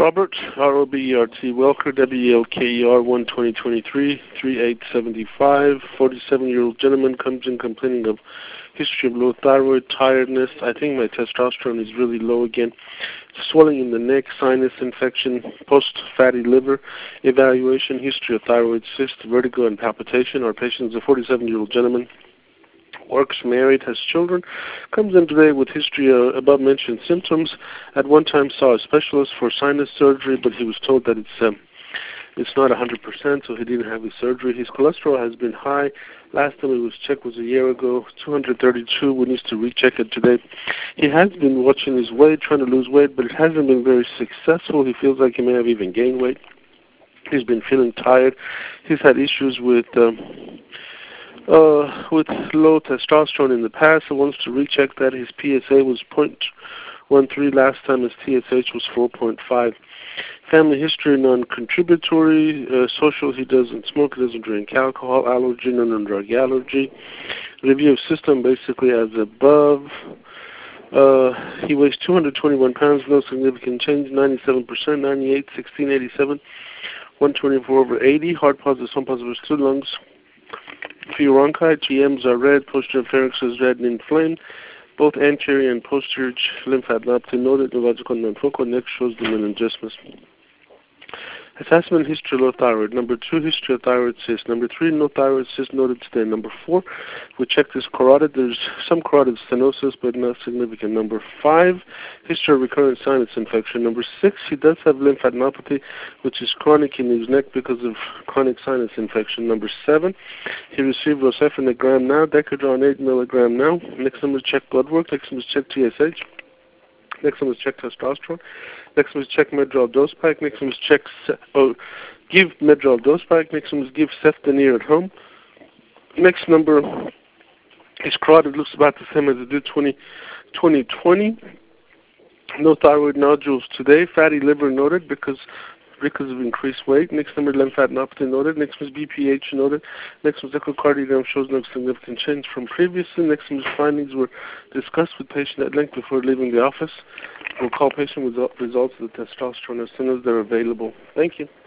Robert, R-O-B-E-R-T, Welker, W-E-L-K-E-R, 1-2023, 3875, 47-year-old gentleman comes in complaining of history of low thyroid, tiredness. I think my testosterone is really low again. Swelling in the neck, sinus infection, post-fatty liver, evaluation, history of thyroid cyst, vertigo, and palpitation. Our patient is a 47-year-old gentleman. Works, married, has children, comes in today with history of above-mentioned symptoms. At one time saw a specialist for sinus surgery, but he was told that it's not 100%, so he didn't have his surgery. His cholesterol has been high. Last time it was checked was a year ago, 232. We need to recheck it today. He has been watching his weight, trying to lose weight, but it hasn't been very successful. He feels like he may have even gained weight. He's been feeling tired. He's had issues with low testosterone in the past. He wants to recheck that. His PSA was 0.13 last time. His TSH was 4.5. Family history, non-contributory. Social, he doesn't smoke, he doesn't drink alcohol. Allergy, non-drug allergy. Review of system basically as above. He weighs 221 pounds, no significant change, 97%, 98, 16, 87, 124/80. Heart positive, some positive, 2 lungs. Few bronchi, GMs are red, posterior pharynx is red and inflamed. Both anterior and posterior lymphadenopathy noted, neurological non-focal. Next shows the meningismus. Assessment, history of low thyroid. Number 2, history of thyroid cyst. Number 3, no thyroid cyst noted today. Number 4, we checked his carotid. There's some carotid stenosis, but not significant. Number 5, history of recurrent sinus infection. Number 6, he does have lymphadenopathy, which is chronic in his neck because of chronic sinus infection. Number 7, he received Rocephin a gram now, Decadron 8 milligram now. Next one is check blood work. Next one is check TSH. Next one is check testosterone. Next one is check Medrol dose pack. Next one is give Medrol dose pack. Next one is give Cefdinir at home. Next number, his carotid looks about the same as it did 2020. No thyroid nodules today. Fatty liver noted because of increased weight. Next number, lymphadenopathy noted. Next one is BPH noted. Next one is echocardiogram, shows no significant change from previously. Next one's findings were discussed with patient at length before leaving the office. We'll call patient with results of the testosterone as soon as they're available. Thank you.